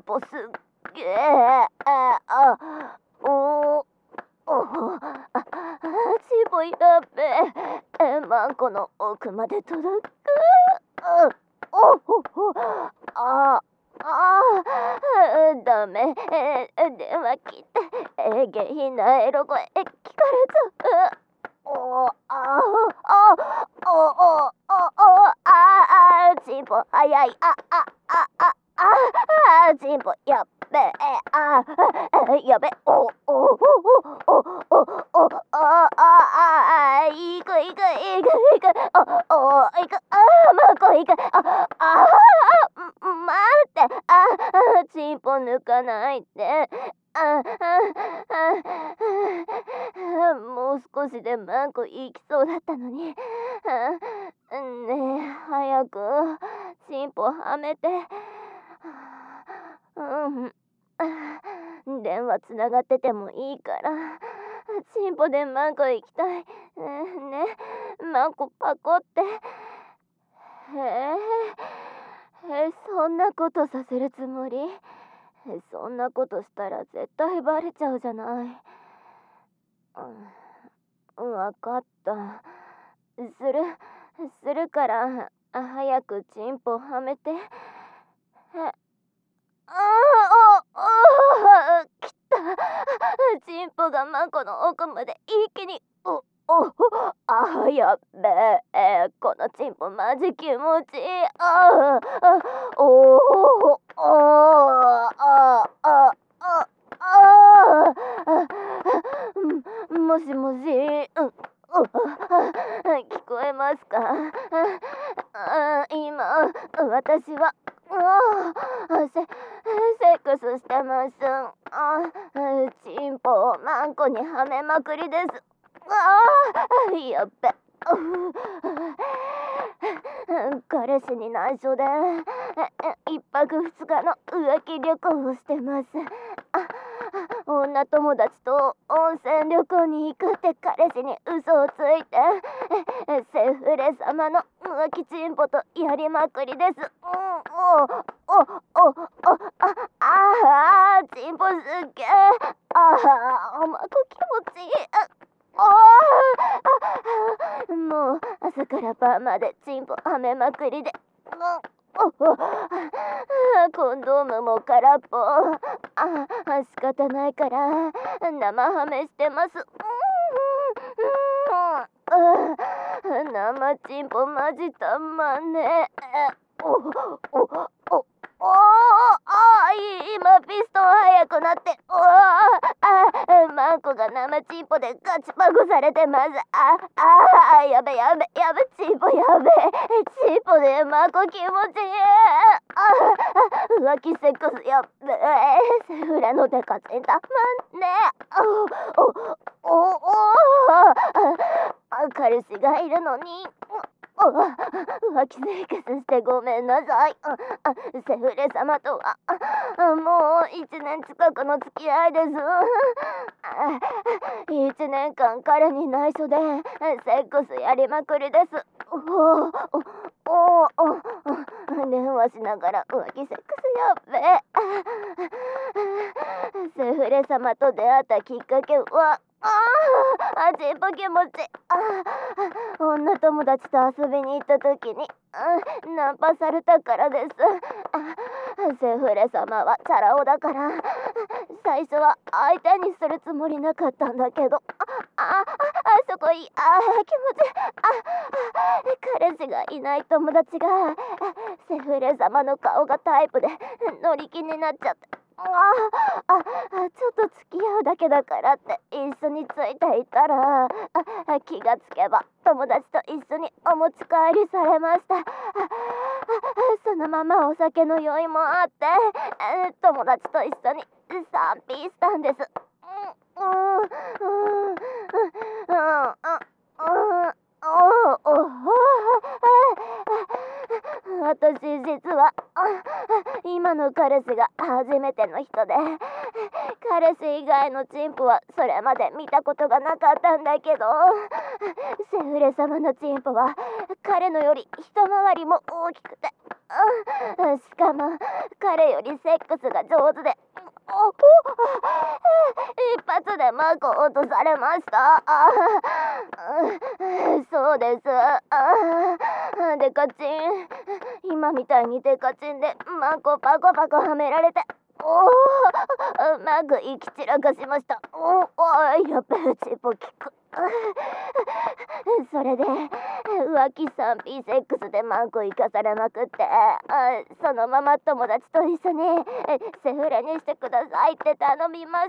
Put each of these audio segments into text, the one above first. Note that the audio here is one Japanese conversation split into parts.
ポすっげえ。おお、チンポやべえ。マンコの奥まで届く。あダメ。電話切って。下品なエロ声聞かれちゃう。チンポ早い。チンポやっべえ。やべ。いく。マコいく。待って。チンポ抜かないで。もう少しでマンコ行きそうだったのに。ねえ、早くチンポはめて。電話つながっててもいいからチンポでマンコ行きたい。ね、マンコパコって。そんなことさせるつもり？そんなことしたら絶対バレちゃうじゃない。わかった。するから早くチンポはめて。来た。チンポがマンコの奥まで一気に。やっべえ。このチンポマジ気持ちいい。もしもし。聞こえますか？今私はセックスしてます。チンポをマンコにはめまくりです。やっべ。彼氏に内緒で1泊2日の浮気旅行をしてます。女友達と温泉旅行に行くって彼氏に嘘をついてセフレ様の浮気チンポとやりまくりです。チンポすっげえ。マコ気持ちいい。もう朝から晩までチンポはめまくりで。コンドームも空っぽ。仕方ないから生ハメしてます。生チンポマジたまんねえ。今ピストン速くなって。マンコが生チンポでガチパグされてます。やべチンポやべ。チンポでマンコ気持ちいい。浮気セックスやっべ。セフレのデカチンたまんねえ。彼氏がいるのに浮気セックスしてごめんなさい。セフレ様とはもう1年近くの付き合いです。1年間彼に内緒でセックスやりまくりです。電話しながら浮気セックスやっべ。セフレ様と出会ったきっかけはチンポ気持ち。女友達と遊びに行った時にナンパされたからです。セフレ様はチャラ男だから最初は相手にするつもりなかったんだけど。そこいい。気持ち。彼氏がいない友達がセフレ様の顔がタイプで乗り気になっちゃって。ちょっと付き合うだけだからって一緒についていたら気がつけば友達と一緒にお持ち帰りされました。そのままお酒の酔いもあって友達と一緒に3Pしたんです。私実は今の彼氏が初めての人で彼氏以外のチンポはそれまで見たことがなかったんだけど、セフレ様のチンポは彼のより一回りも大きくて、しかも彼よりセックスが上手で、一発でマークを落とされました。そうです。デカチン、今みたいにデカチンでマークをパコパコはめられて、うまく息散らかしました。やっべえ、チンポキック。それで浮気 3P セックスでマンコ生かされまくって、そのまま友達と一緒にセフレにしてくださいって頼みました。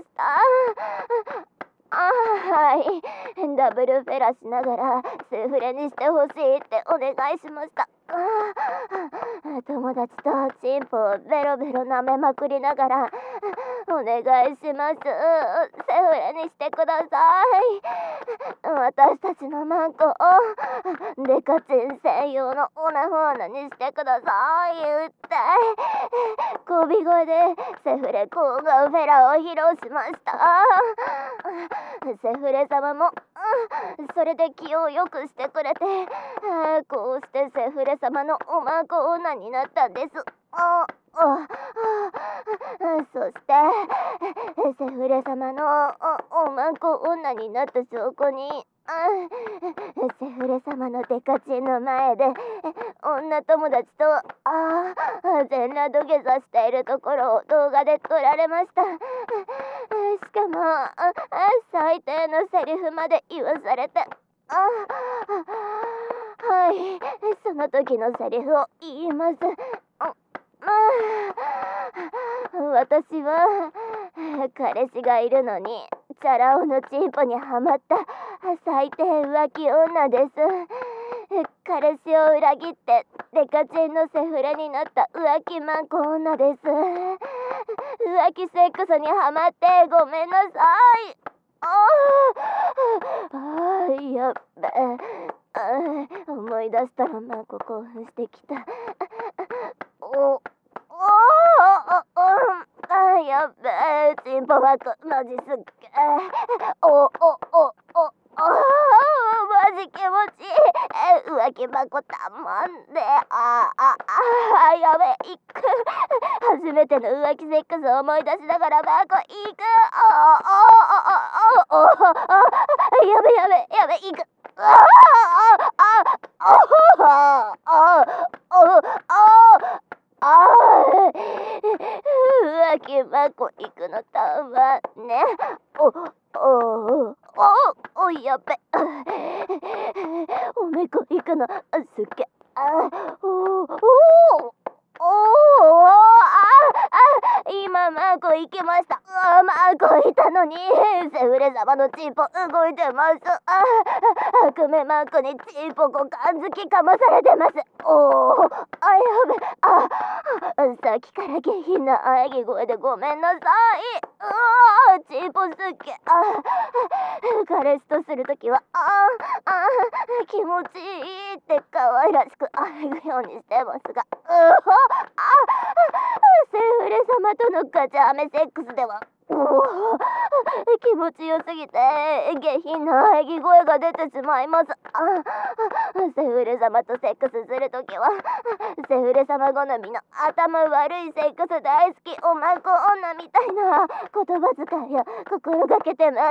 はい、ダブルフェラしながらセフレにしてほしいってお願いしました。友達とチンポをベロベロ舐めまくりながら、お願いします、セフレにしてください。私たちのマンコをデカチン専用のオナホーナにしてください言って、こび声でセフレ抗がフェラを披露しました。セフレ様もそれで気を良くしてくれて、こうしてセフレ様のおまんこ女になったんです。そしてセフレ様のおまんこ女になった証拠に、セフレ様のデカチンの前で女友達と全裸土下座しているところを動画で撮られました。しかも最低のセリフまで言わされて、はい、その時のセリフを言います。私は彼氏がいるのにチャラ男のチンポにはまった最低浮気女です。彼氏を裏切ってデカチンのセフレになった浮気マンコ女です。浮気セックスにはまってごめんなさい。やっべ、思い出したらマンコ興奮してきた。やっべえ、チンポ枠マジすっげえ。マジ気持ちいい。浮気箱たまんで、やべえ、いく。初めての浮気セックスを思い出しながら箱いく。やべいく。浮気箱行くのたまね。やべ。おめこ行くのすっげ。今マーコ行きました。マーコいたのにセフレ様のチンポ動いてます。悪名マーコにチンポ股間づきかまされてます。やべ。さっきから下品な喘ぎ声でごめんなさい。チンポすっげ。彼氏とするときは気持ちいいって可愛らしく喘ぐようにしてますが、セフレ様とのガチャアメセックスでは気持ちよすぎて下品な喘ぎ声が出てしまいます。セフレ様とセックスするときはセフレ様好みの頭悪いセックス大好きおまんこ女みたいな言葉遣いを心がけてます。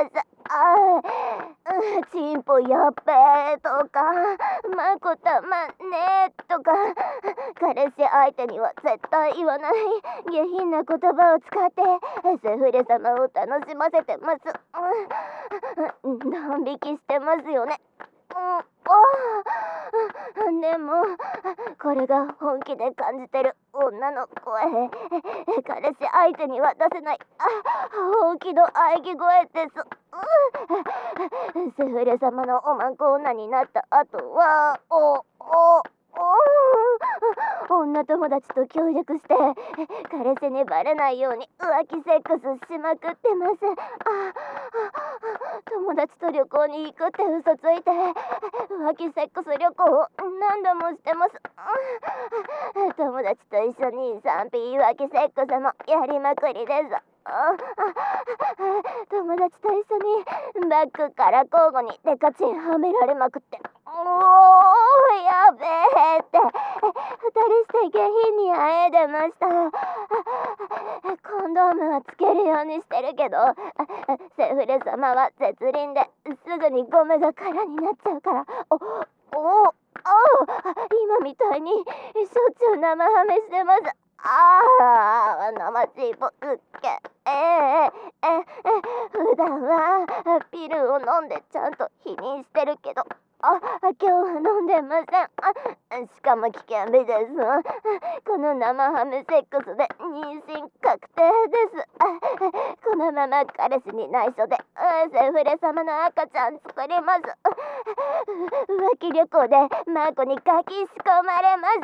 チンポやっべーとかまんこたまんねーとか、彼氏相手には絶対言わない下品な言葉を使ってセフレ様を楽しませてます。ドン引きしてますよね。でもこれが本気で感じてる女の声、彼氏相手には出せない本気の喘ぎ声です。セフレ様のおまんこ女になった後は女友達と協力して彼氏にバレないように浮気セックスしまくってます。友達と旅行に行くって嘘ついて浮気セックス旅行を何度もしてます。友達と一緒に 3P 浮気セックスもやりまくりです。 友達と一緒にバッグから交互にデカチンはめられまくって、やべえって二人して下品にあえいでました。コンドームはつけるようにしてるけど、セフレ様は絶倫ですぐにゴムが空になっちゃうから、今みたいにしょっちゅう生ハメしてます。生チーポすっげ普段はピルを飲んでちゃんと否認してるけど、今日は飲んでません。しかも危険日です。この生ハムセックスで妊娠確定です。このまま彼氏に内緒でセフレ様の赤ちゃん作ります。浮気旅行でマーコにガキ仕込まれます。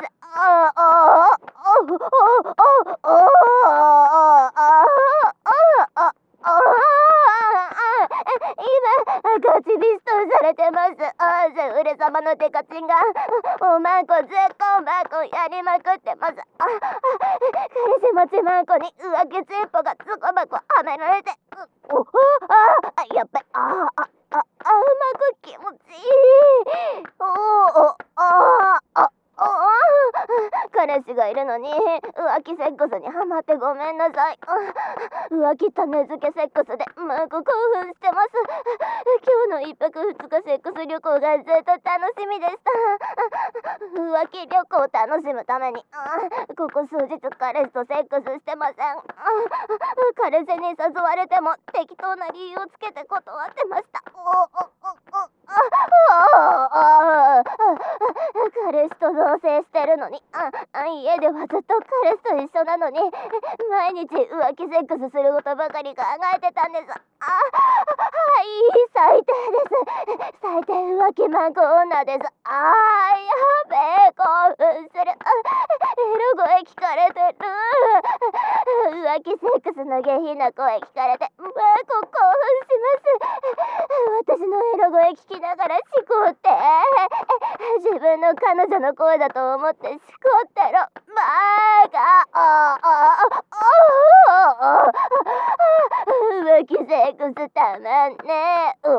今ガチビストされてます。セフレ様のデカチンがおまんこずっこんばんこやりまくってます。彼氏持ちまんこに浮気チンポがつこばこはめられて、やっべ、まんこ気持ちいい。彼氏がいるのに浮気セックスにハマってごめんなさい。浮気種付けセックスでマンコ興奮してます。今日の一泊二日セックス旅行がずっと楽しみでした。浮気旅行を楽しむためにここ数日彼氏とセックスしてません。彼氏に誘われても適当な理由をつけて断ってました。彼氏と同棲してるのに、家ではずっと彼氏と一緒なのに毎日浮気セックスすることばかり考えてたんです。最低です。最低浮気マンコ女です。やべえ、興奮する。エロ声聞かれてる。浮気セックスの下品な声聞かれてマンコ興奮します。私のエロ声聞きながらしこって、自分の彼女の声だと思ってしこってろ。バカ。浮気セックスたまんねえ。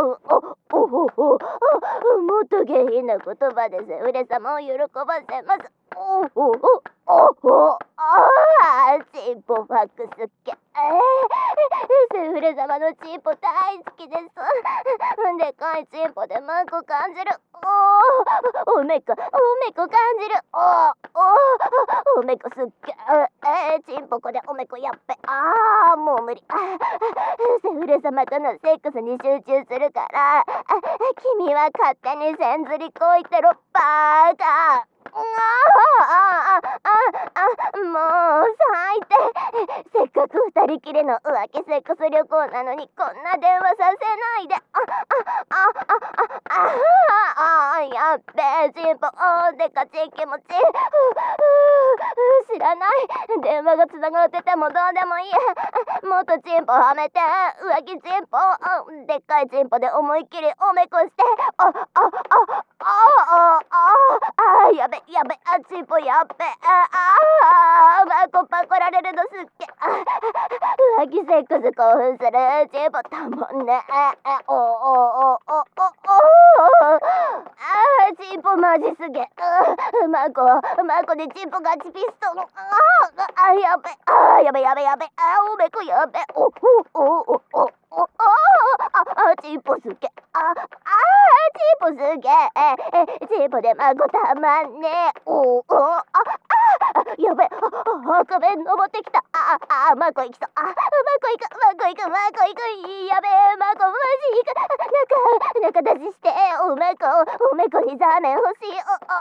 もっと下品な言葉でセフレ様を喜ばせます。チンポファックスっけ。セフレ様のチンポ大好きです。でかいチンポでマンコ感じる。おめこ感じる。おめこすっげチンポコでおめこやっべ。もう無理。セフレ様とのセックスに集中するから、君は勝手に線ずりこいてろバーカ。もう最低。せっかく二人きりの浮気セックス旅行なのにこんな電話させないで。やっべえ、チンポでかち気持ち。知らない。電話がつながっててもどうでもいい。もっとチンポはめて。浮気チンポでっかいチンポで思いっきりおめこして。やべチンポやっべ。パコられるのすっげ。浮気セックス興奮するチンポたもんね。チンポマジすげ。マコでチンポガチピストン。やべ。おめこやべ。チンポすげ。チンポすげ。チンポでマコたまんね。やべ。赤弁登ってきた。マコ行きそう。マコ行く。やべえ、マコマジ行く。中出しして。おめこにザーメン欲しい。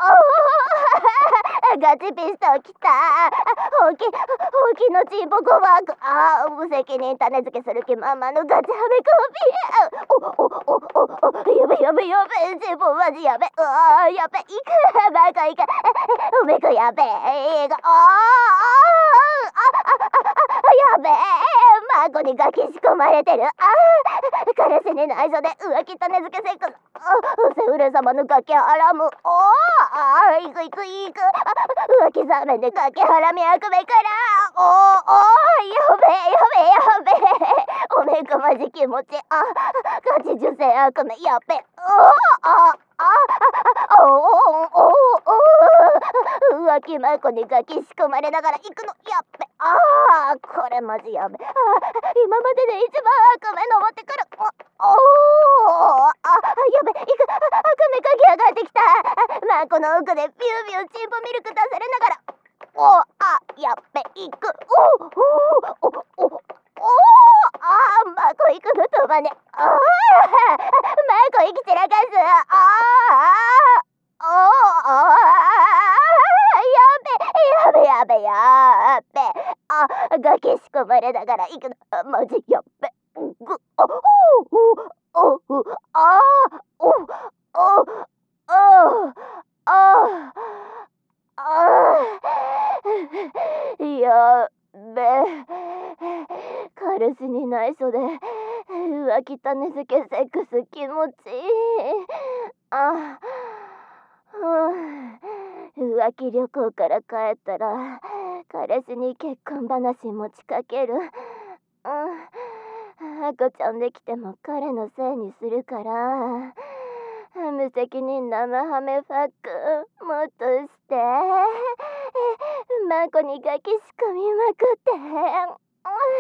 ガチピストンきた。ほうきのチンポコバーク。無責任種付けする気満々のガチハメコピー。やべ。チンポマジやべ。やべ。行く。バカ行く。おめこやべ。やべえ、マコにガキ仕込まれてる。彼氏に内緒で浮気種付けセックス。セフレ様のガキハラム。行く。浮気ザーメンでガキハラミ悪目から。 やべえやべえやべえ、おめえがマジ気持ち、ガチ受精悪夢、やべえ、浮気まこにガキ仕込まれながら行くの、やっべ、これマジやべえ、今までで一番悪夢登ってくる、やべ、行く、悪夢かき上がってきた、まこの奥でビュービューチンポミルク出されながら、やっべ、行く、マコ行くの飛ばね、マコ行き散らかす、やべやべやべ、ガキ仕込まれながら行くの、マジやっべ、やっべ、彼氏に内緒で浮気種付けセックス気持ちいい。浮気旅行から帰ったら彼氏に結婚話持ちかける。赤ちゃんできても彼のせいにするから、無責任生ハメファックもっとしてマコにガキ仕込みまくって、